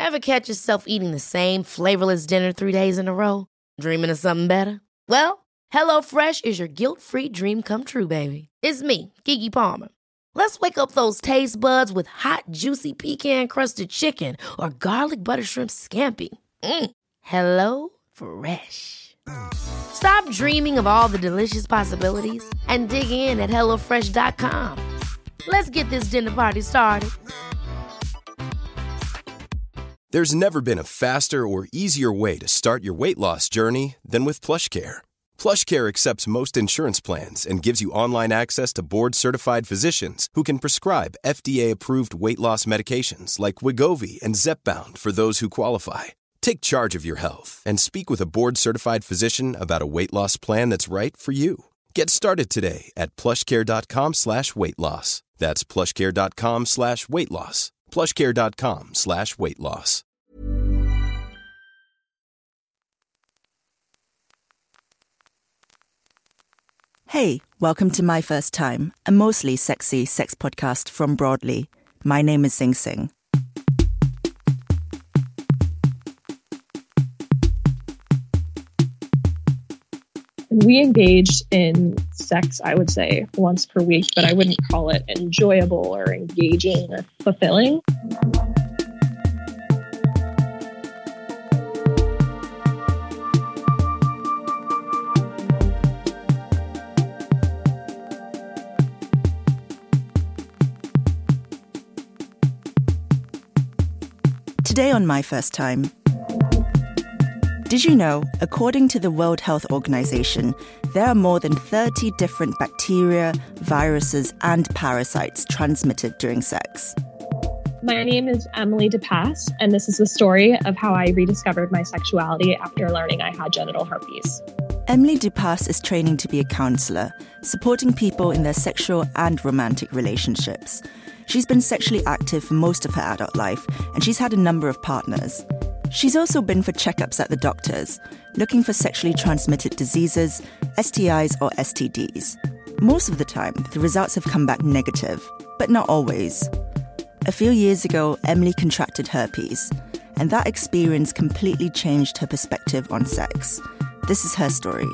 Ever catch yourself eating the same flavorless dinner 3 days in a row? Dreaming of something better? Well, HelloFresh is your guilt-free dream come true, baby. It's me, Keke Palmer. Let's wake up those taste buds with hot, juicy pecan-crusted chicken or garlic butter shrimp scampi. Hello Fresh. Stop dreaming of all the delicious possibilities and dig in at HelloFresh.com. Let's get this dinner party started. There's never been a faster or easier way to start your weight loss journey than with PlushCare. PlushCare accepts most insurance plans and gives you online access to board-certified physicians who can prescribe FDA-approved weight loss medications like Wegovy and Zepbound for those who qualify. Take charge of your health and speak with a board-certified physician about a weight loss plan that's right for you. Get started today at plushcare.com/weight loss. That's plushcare.com/weight loss. plushcare.com/weight loss. Hey, welcome to My First Time, a mostly sexy sex podcast from Broadly. My name is Sing Sing. We engaged in sex, I would say, once per week, but I wouldn't call it enjoyable or engaging or fulfilling. Today on My First Time, did you know, according to the World Health Organization, there are more than 30 different bacteria, viruses, and parasites transmitted during sex? My name is Emily DePass, and this is the story of how I rediscovered my sexuality after learning I had genital herpes. Emily DePass is training to be a counselor, supporting people in their sexual and romantic relationships. She's been sexually active for most of her adult life, and she's had a number of partners. She's also been for checkups at the doctors, looking for sexually transmitted diseases, STIs or STDs. Most of the time, the results have come back negative, but not always. A few years ago, Emily contracted herpes, and that experience completely changed her perspective on sex. This is her story.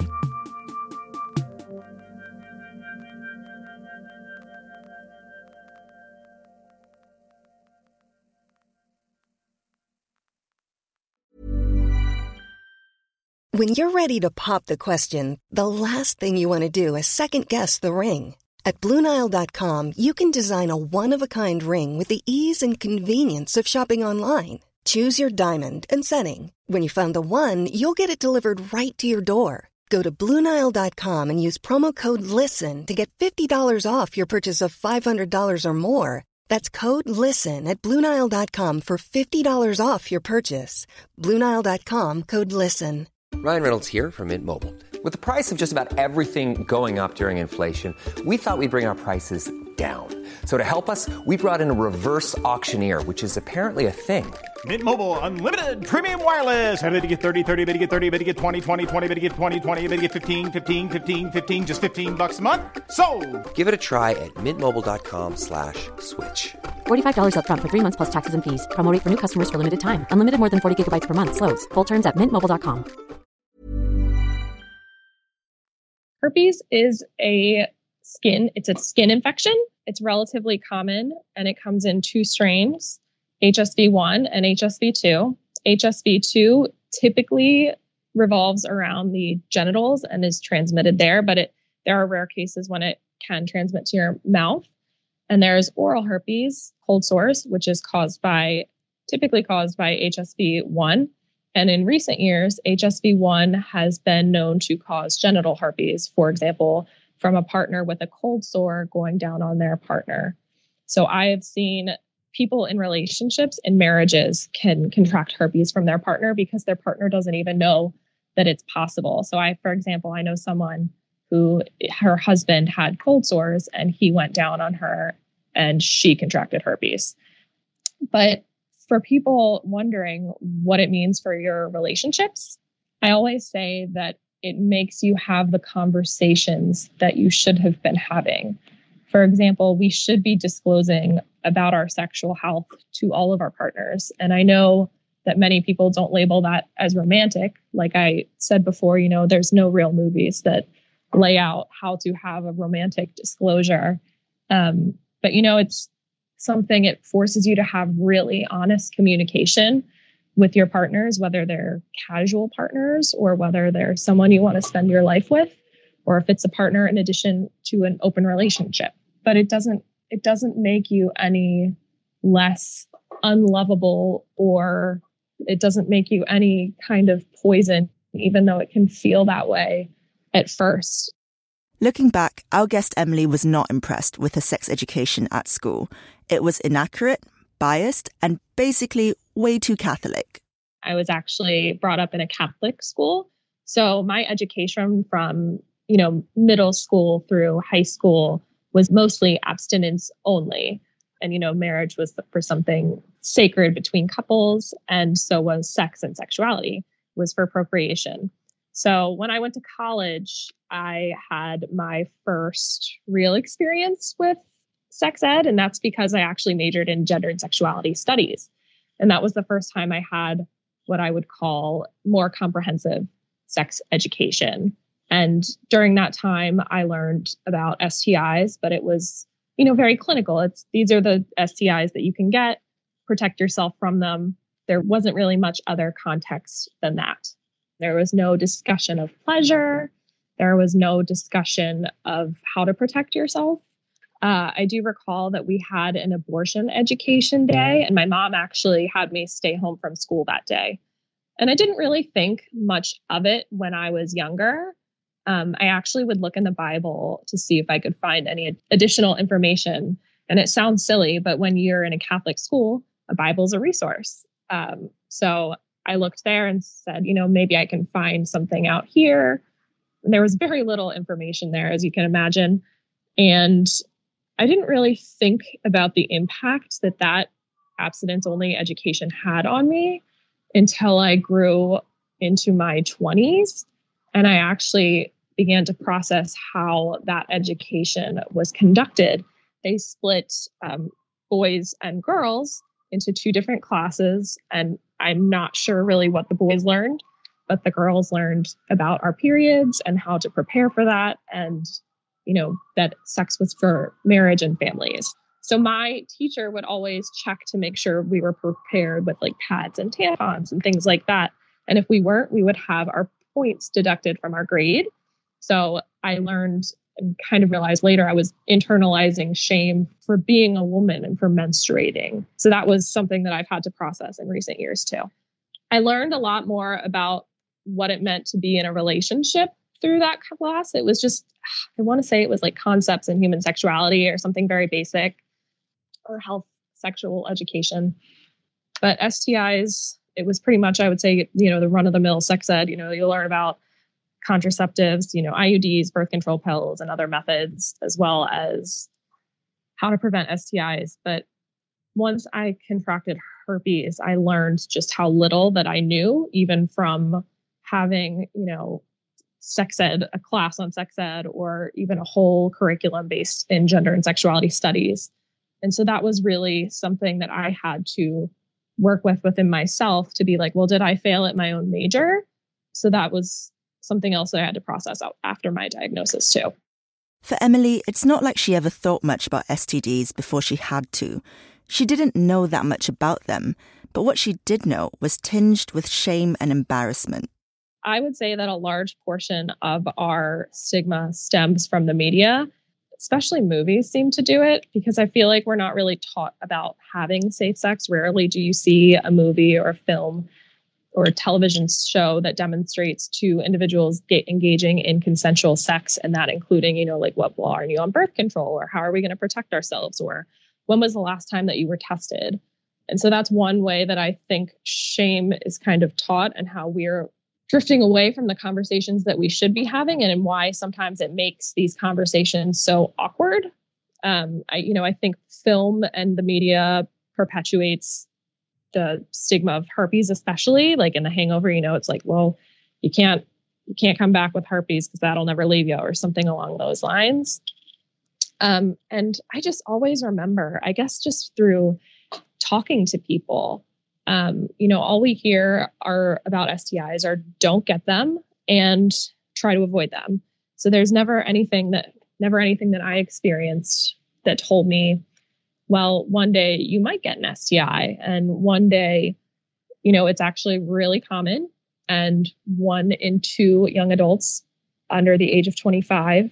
When you're ready to pop the question, the last thing you want to do is second-guess the ring. At BlueNile.com, you can design a one-of-a-kind ring with the ease and convenience of shopping online. Choose your diamond and setting. When you find the one, you'll get it delivered right to your door. Go to BlueNile.com and use promo code LISTEN to get $50 off your purchase of $500 or more. That's code LISTEN at BlueNile.com for $50 off your purchase. BlueNile.com, code LISTEN. Ryan Reynolds here from Mint Mobile. With the price of just about everything going up during inflation, we thought we'd bring our prices down. So to help us, we brought in a reverse auctioneer, which is apparently a thing. Mint Mobile Unlimited Premium Wireless. How to get 30, 30, bit to get 30, bit to get 20, 20, 20, bit to get 20, 20, bit to get 15, 15, 15, 15, just $15 a month? Sold! Give it a try at mintmobile.com/switch. $45 up front for 3 months plus taxes and fees. Promo rate for new customers for limited time. Unlimited more than 40 gigabytes per month. Slows full terms at mintmobile.com. Herpes is it's a skin infection. It's relatively common, and it comes in two strains, HSV1 and HSV2. HSV2 typically revolves around the genitals and is transmitted there, but there are rare cases when it can transmit to your mouth. And there's oral herpes, cold sores, which is typically caused by HSV1. And in recent years, HSV1 has been known to cause genital herpes, for example, from a partner with a cold sore going down on their partner. So I have seen people in relationships and marriages can contract herpes from their partner because their partner doesn't even know that it's possible. So for example, I know someone who her husband had cold sores and he went down on her and she contracted herpes. But for people wondering what it means for your relationships, I always say that it makes you have the conversations that you should have been having. For example, we should be disclosing about our sexual health to all of our partners. And I know that many people don't label that as romantic. Like I said before, there's no real movies that lay out how to have a romantic disclosure. But, it's something, it forces you to have really honest communication with your partners, whether they're casual partners or whether they're someone you want to spend your life with, or if it's a partner in addition to an open relationship. But it doesn't make you any less unlovable, or it doesn't make you any kind of poison, even though it can feel that way at first. Looking back, our guest Emily was not impressed with her sex education at school. It was inaccurate, biased, and basically way too Catholic. I was actually brought up in a Catholic school. So my education from, middle school through high school was mostly abstinence only. And, marriage was for something sacred between couples. And so was sex and sexuality was for procreation. So when I went to college, I had my first real experience with sex ed. And that's because I actually majored in gender and sexuality studies. And that was the first time I had what I would call more comprehensive sex education. And during that time, I learned about STIs, but it was, very clinical. These are the STIs that you can get, protect yourself from them. There wasn't really much other context than that. There was no discussion of pleasure. There was no discussion of how to protect yourself. I do recall that we had an abortion education day, and my mom actually had me stay home from school that day. And I didn't really think much of it when I was younger. I actually would look in the Bible to see if I could find any additional information. And it sounds silly, but when you're in a Catholic school, a Bible's a resource. So I looked there and said, maybe I can find something out here. And there was very little information there, as you can imagine. And I didn't really think about the impact that abstinence-only education had on me until I grew into my 20s. And I actually began to process how that education was conducted. They split boys and girls into two different classes. And I'm not sure really what the boys learned, but the girls learned about our periods and how to prepare for that. And, that sex was for marriage and families. So my teacher would always check to make sure we were prepared with like pads and tampons and things like that. And if we weren't, we would have our points deducted from our grade. So I learned and kind of realized later I was internalizing shame for being a woman and for menstruating. So that was something that I've had to process in recent years too. I learned a lot more about what it meant to be in a relationship through that class. It was just, I want to say it was like concepts in human sexuality or something very basic, or health sexual education. But STIs, it was pretty much, I would say, the run-of-the-mill sex ed. You'll learn about contraceptives, IUDs, birth control pills, and other methods, as well as how to prevent STIs. But once I contracted herpes, I learned just how little that I knew, even from having, sex ed, a class on sex ed, or even a whole curriculum based in gender and sexuality studies. And so that was really something that I had to work within myself to be like, well, did I fail at my own major? So that was something else that I had to process out after my diagnosis too. For Emily, it's not like she ever thought much about STDs before she had to. She didn't know that much about them, but what she did know was tinged with shame and embarrassment. I would say that a large portion of our stigma stems from the media, especially movies seem to do it, because I feel like we're not really taught about having safe sex. Rarely do you see a movie or a film or a television show that demonstrates two individuals engaging in consensual sex, and that including, like, what are you on birth control, or how are we going to protect ourselves, or when was the last time that you were tested? And so that's one way that I think shame is kind of taught, and how we're drifting away from the conversations that we should be having, and why sometimes it makes these conversations so awkward. I think film and the media perpetuates the stigma of herpes, especially like in The Hangover. It's like, well, you can't come back with herpes because that'll never leave you, or something along those lines. And I just always remember, I guess just through talking to people, All we hear are about STIs are don't get them and try to avoid them. So there's never anything that I experienced that told me, well, one day you might get an STI, and one day, it's actually really common. And 1 in 2 young adults under the age of 25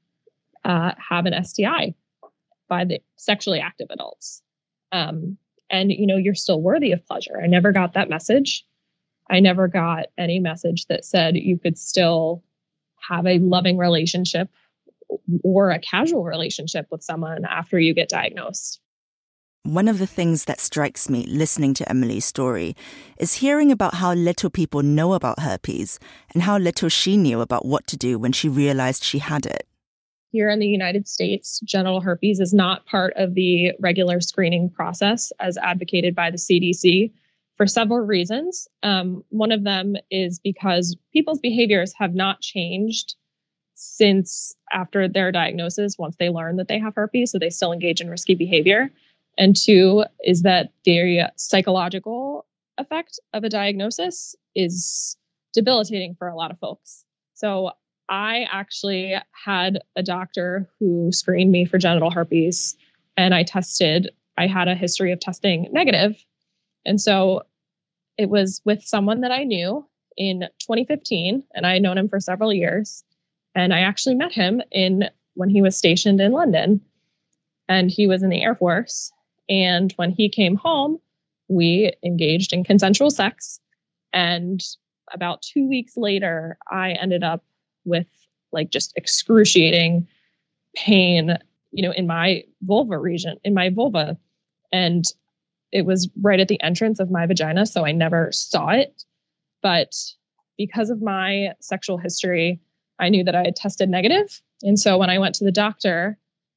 have an STI by the sexually active adults. And you're still worthy of pleasure. I never got that message. I never got any message that said you could still have a loving relationship or a casual relationship with someone after you get diagnosed. One of the things that strikes me listening to Emily's story is hearing about how little people know about herpes and how little she knew about what to do when she realized she had it. Here in the United States, genital herpes is not part of the regular screening process as advocated by the CDC for several reasons. One of them is because people's behaviors have not changed since after their diagnosis, once they learn that they have herpes, so they still engage in risky behavior. And 2 is that the psychological effect of a diagnosis is debilitating for a lot of folks. So I actually had a doctor who screened me for genital herpes, and I had a history of testing negative. And so it was with someone that I knew in 2015, and I had known him for several years. And I actually met him when he was stationed in London, and he was in the Air Force. And when he came home, we engaged in consensual sex. And about 2 weeks later, I ended up with just excruciating pain, in my vulva region, in my vulva. And it was right at the entrance of my vagina, so I never saw it. But because of my sexual history, I knew that I had tested negative. And so when I went to the doctor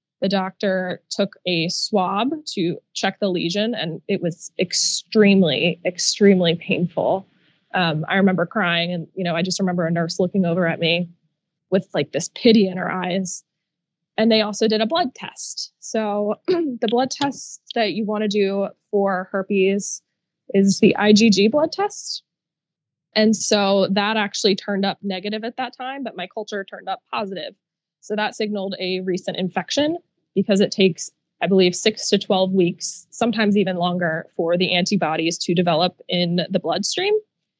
took a swab to check the lesion, and it was extremely, extremely painful. I remember crying, and, I just remember a nurse looking over at me with this pity in her eyes. And they also did a blood test. So the blood test that you want to do for herpes is the IgG blood test. And so that actually turned up negative at that time, but my culture turned up positive. So that signaled a recent infection, because it takes, I believe, 6 to 12 weeks, sometimes even longer, for the antibodies to develop in the bloodstream.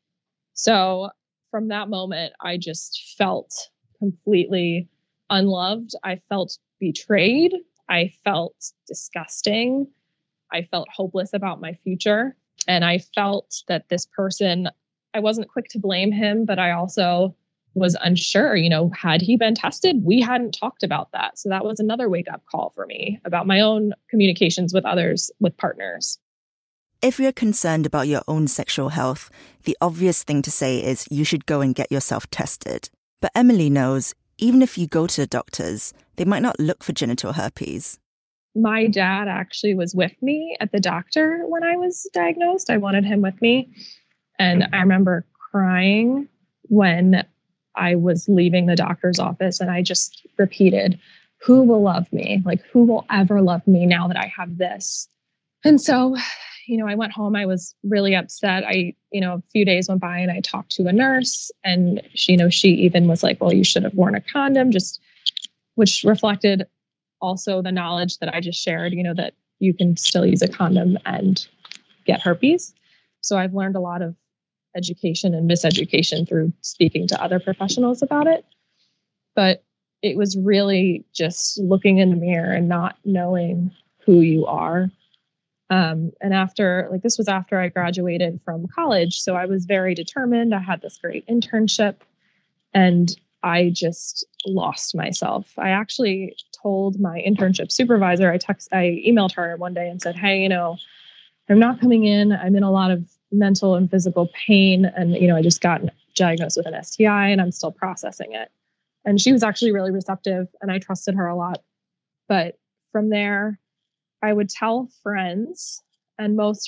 So from that moment, I just felt completely unloved. I felt betrayed. I felt disgusting. I felt hopeless about my future. And I felt that this person, I wasn't quick to blame him, but I also was unsure, had he been tested? We hadn't talked about that. So that was another wake-up call for me about my own communications with others, with partners. If you're concerned about your own sexual health, the obvious thing to say is you should go and get yourself tested. But Emily knows, even if you go to the doctors, they might not look for genital herpes. My dad actually was with me at the doctor when I was diagnosed. I wanted him with me. And I remember crying when I was leaving the doctor's office, and I just repeated, who will love me? Who will ever love me now that I have this? And so, I went home. I was really upset. A few days went by, and I talked to a nurse, and she even was like, well, you should have worn a condom, which reflected also the knowledge that I just shared, that you can still use a condom and get herpes. So I've learned a lot of education and miseducation through speaking to other professionals about it. But it was really just looking in the mirror and not knowing who you are. And this was after I graduated from college. So I was very determined. I had this great internship, and I just lost myself. I actually told my internship supervisor, I emailed her one day and said, hey, I'm not coming in. I'm in a lot of mental and physical pain. And, I just got diagnosed with an STI, and I'm still processing it. And she was actually really receptive, and I trusted her a lot. But from there, I would tell friends, and almost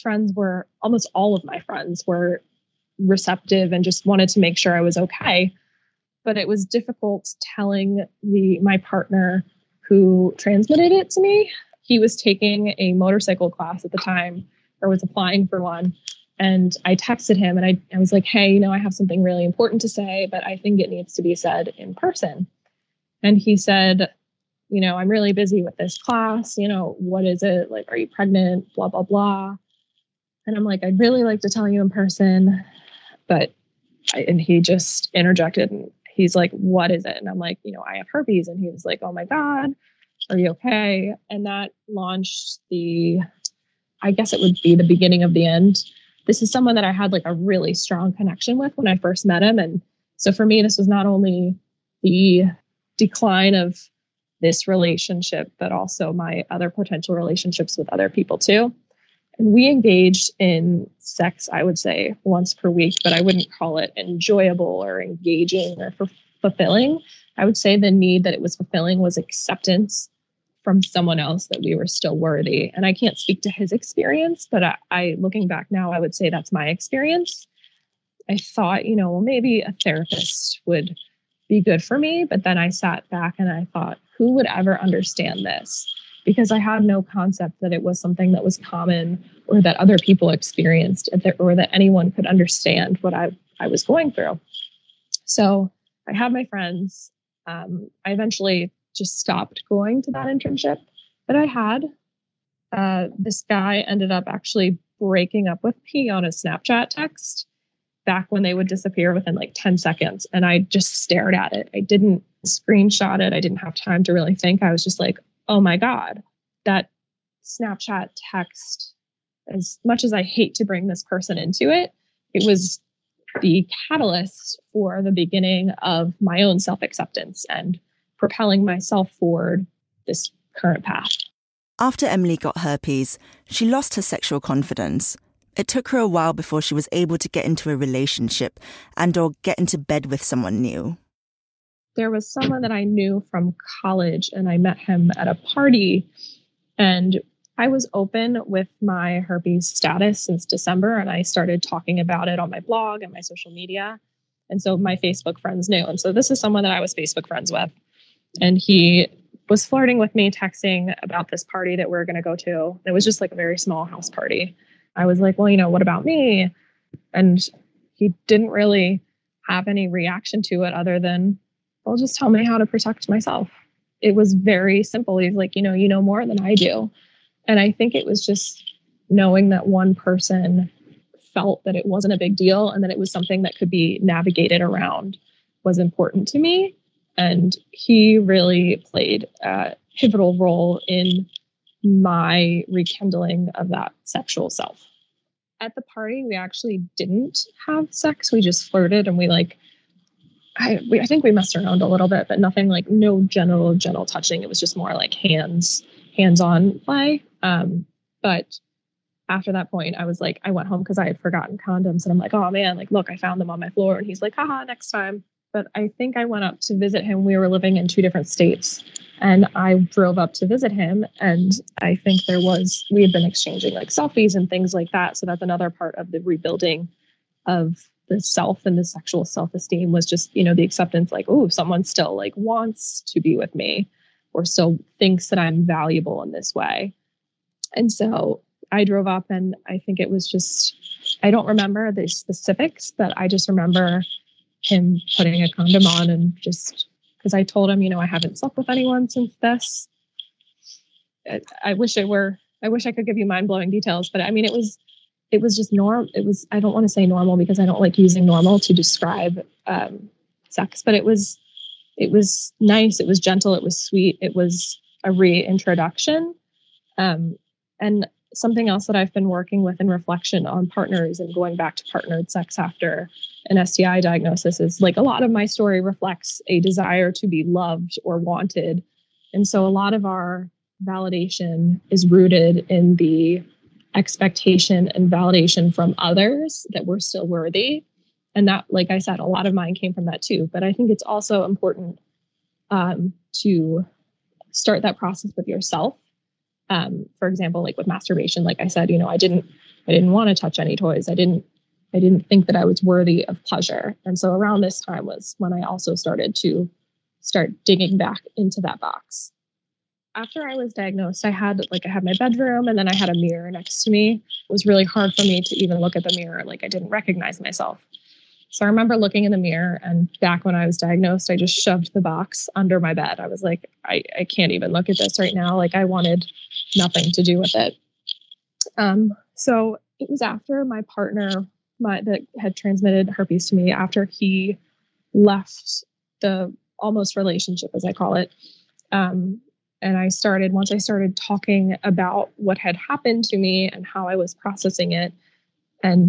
all of my friends were receptive and just wanted to make sure I was okay. But it was difficult telling my partner who transmitted it to me. He was taking a motorcycle class at the time, or was applying for one. And I texted him and I was like, hey, I have something really important to say, but I think it needs to be said in person. And he said, I'm really busy with this class. What is it? Like, are you pregnant? Blah, blah, blah. And I'm like, I'd really like to tell you in person, but, and he just interjected and he's like, what is it? And I'm like, I have herpes. And he was like, oh my God, are you okay? And that launched I guess it would be the beginning of the end. This is someone that I had like a really strong connection with when I first met him. And so for me, this was not only the decline of this relationship, but also my other potential relationships with other people too. And we engaged in sex, I would say, once per week, but I wouldn't call it enjoyable or engaging or fulfilling. I would say the need that it was fulfilling was acceptance from someone else that we were still worthy. And I can't speak to his experience, but I looking back now, I would say that's my experience. I thought, well, maybe a therapist would be good for me. But then I sat back and I thought, who would ever understand this? Because I had no concept that it was something that was common or that other people experienced or that anyone could understand what I was going through. So I had my friends. I eventually just stopped going to that internship that I had. This guy ended up actually breaking up with me on a Snapchat text back when they would disappear within like 10 seconds. And I just stared at it. I didn't screenshot it. I didn't have time to really think. I was just like, oh my God, that Snapchat text, as much as I hate to bring this person into it, it was the catalyst for the beginning of my own self-acceptance and propelling myself forward this current path. After Emily got herpes, she lost her sexual confidence. It took her a while before she was able to get into a relationship and/or get into bed with someone new. There was someone that I knew from college, and I met him at a party. And I was open with my herpes status since December, and I started talking about it on my blog and my social media. And so my Facebook friends knew. And so this is someone that I was Facebook friends with. And he was flirting with me, texting about this party that we were going to go to. It was just like a very small house party. I was like, well, what about me? And he didn't really have any reaction to it other than, well, just tell me how to protect myself. It was very simple. He's like, you know more than I do. And I think it was just knowing that one person felt that it wasn't a big deal and that it was something that could be navigated around was important to me. And he really played a pivotal role in my rekindling of that sexual self. At the party, we actually didn't have sex. We just flirted and I think we messed around a little bit, but nothing like no genital touching. It was just more like hands-on play. But after that point, I was like, I went home because I had forgotten condoms and I'm like, oh man, like, look, I found them on my floor. And he's like, haha, next time. But I think I went up to visit him. We were living in 2 different states and I drove up to visit him. And I think we had been exchanging like selfies and things like that. So that's another part of the rebuilding of the self and the sexual self-esteem was just, the acceptance, like, oh, someone still like wants to be with me or still thinks that I'm valuable in this way. And so I drove up and I think it was just, I don't remember the specifics, but I just remember him putting a condom on and just because I told him, I haven't slept with anyone since this. I wish I could give you mind-blowing details, but I mean, it was just normal. I don't want to say normal because I don't like using normal to describe sex, but it was nice. It was gentle. It was sweet. It was a reintroduction. And something else that I've been working with in reflection on partners and going back to partnered sex after an STI diagnosis is like a lot of my story reflects a desire to be loved or wanted. And so a lot of our validation is rooted in the expectation and validation from others that we're still worthy. And that, like I said, a lot of mine came from that too. But I think it's also important to start that process with yourself. For example, like with masturbation, like I said, I didn't want to touch any toys. I didn't think that I was worthy of pleasure. And so around this time was when I also started to digging back into that box. after I was diagnosed, I had my bedroom, and then I had a mirror next to me. It was really hard for me to even look at the mirror. Like, I didn't recognize myself. So I remember looking in the mirror, and back when I was diagnosed, I just shoved the box under my bed. I was like, I can't even look at this right now. Like, I wanted nothing to do with it. So it was after my partner that had transmitted herpes to me, after he left the almost relationship, as I call it. And once I started talking about what had happened to me and how I was processing it, and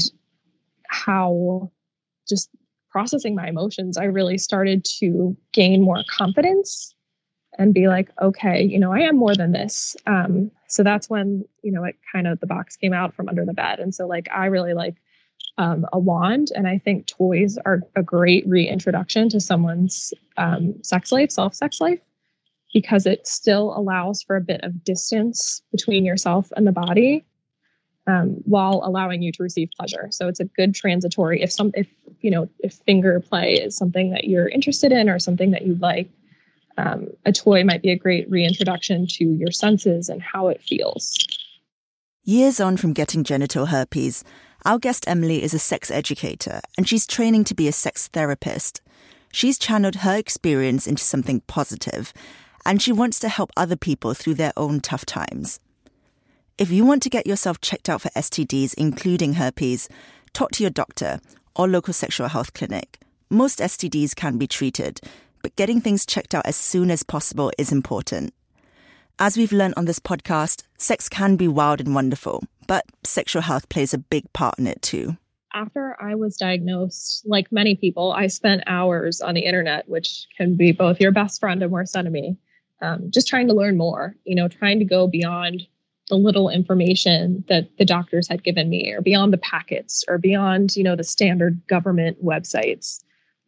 how just processing my emotions, I really started to gain more confidence and be like, okay, I am more than this. So that's when, it kind of, the box came out from under the bed. And so I really like a wand. And I think toys are a great reintroduction to someone's self-sex life, because it still allows for a bit of distance between yourself and the body, while allowing you to receive pleasure. So it's a good transitory, if finger play is something that you're interested in or something that you like, a toy might be a great reintroduction to your senses and how it feels. Years on from getting genital herpes, our guest Emily is a sex educator, and she's training to be a sex therapist. She's channeled her experience into something positive, and she wants to help other people through their own tough times. If you want to get yourself checked out for STDs, including herpes, talk to your doctor or local sexual health clinic. Most STDs can be treated, but getting things checked out as soon as possible is important. As we've learned on this podcast, sex can be wild and wonderful, but sexual health plays a big part in it too. After I was diagnosed, like many people, I spent hours on the internet, which can be both your best friend and worst enemy, just trying to learn more, trying to go beyond the little information that the doctors had given me, or beyond the packets, or beyond, the standard government websites.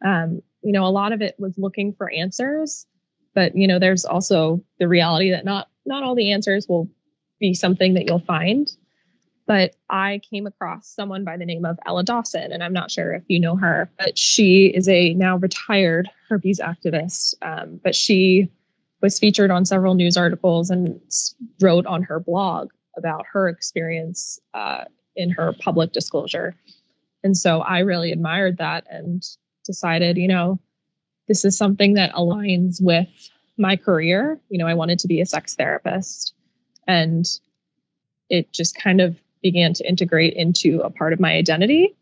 A lot of it was looking for answers, but, there's also the reality that not all the answers will be something that you'll find. But I came across someone by the name of Ella Dawson, and I'm not sure if you know her, but she is a now retired herpes activist. But she was featured on several news articles and wrote on her blog about her experience in her public disclosure. And so I really admired that and decided, this is something that aligns with my career. I wanted to be a sex therapist, and it just kind of began to integrate into a part of my identity.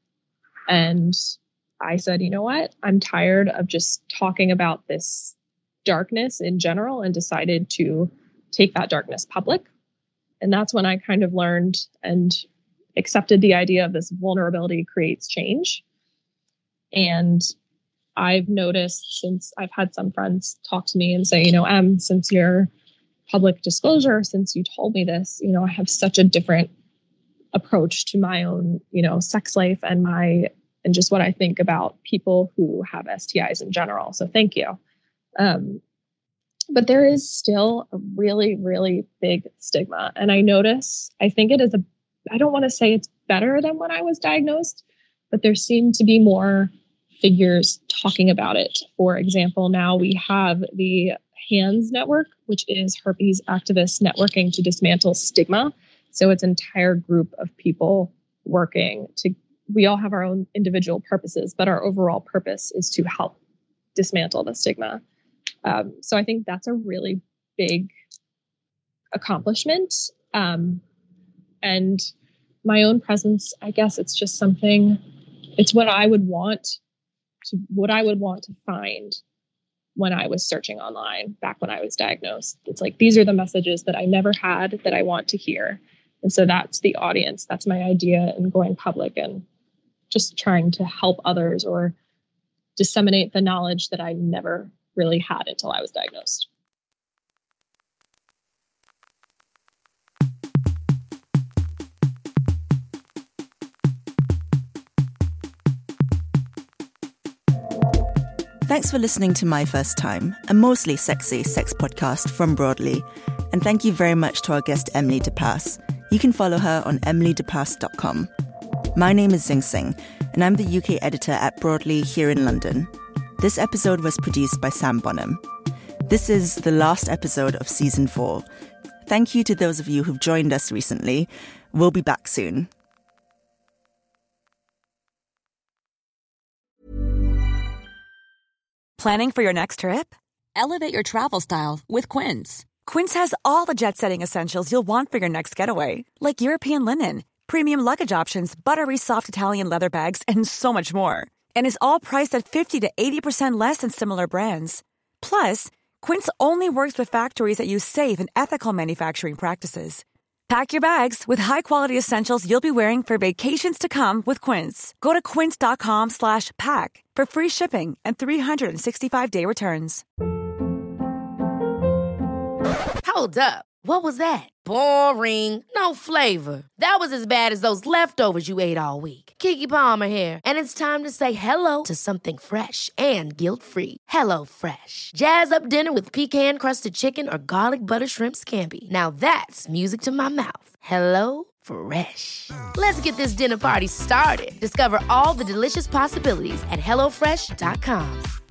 And I said, you know what? I'm tired of just talking about this darkness in general, and decided to take that darkness public. And that's when I kind of learned and accepted the idea of this vulnerability creates change. And I've noticed, since I've had some friends talk to me and say, since your public disclosure, since you told me this, I have such a different approach to my own, sex life and just what I think about people who have STIs in general. So thank you. But there is still a really, really big stigma. And I think it is I don't want to say it's better than when I was diagnosed, but there seem to be more figures talking about it. For example, now we have the HANDS network, which is Herpes Activists Networking to Dismantle Stigma. So it's an entire group of people working we all have our own individual purposes, but our overall purpose is to help dismantle the stigma. So I think that's a really big accomplishment. And my own presence, I guess it's just something, it's what I would want to find when I was searching online back when I was diagnosed. It's like, these are the messages that I never had that I want to hear. And so that's the audience. That's my idea in going public and just trying to help others or disseminate the knowledge that I never really had until I was diagnosed. Thanks for listening to My First Time, a mostly sexy sex podcast from Broadly. And thank you very much to our guest Emily DePass. You can follow her on emilydepass.com. My name is Zing Singh, and I'm the UK editor at Broadly here in London. This episode was produced by Sam Bonham. This is the last episode of Season 4. Thank you to those of you who've joined us recently. We'll be back soon. Planning for your next trip? Elevate your travel style with Quince. Quince has all the jet-setting essentials you'll want for your next getaway, like European linen, premium luggage options, buttery soft Italian leather bags, and so much more. And is all priced at 50 to 80% less than similar brands. Plus, Quince only works with factories that use safe and ethical manufacturing practices. Pack your bags with high-quality essentials you'll be wearing for vacations to come with Quince. Go to quince.com/pack for free shipping and 365-day returns. Hold up. What was that? Boring. No flavor. That was as bad as those leftovers you ate all week. Keke Palmer here, and it's time to say hello to something fresh and guilt-free. Hello Fresh. Jazz up dinner with pecan-crusted chicken or garlic butter shrimp scampi. Now that's music to my mouth. Hello Fresh. Let's get this dinner party started. Discover all the delicious possibilities at HelloFresh.com.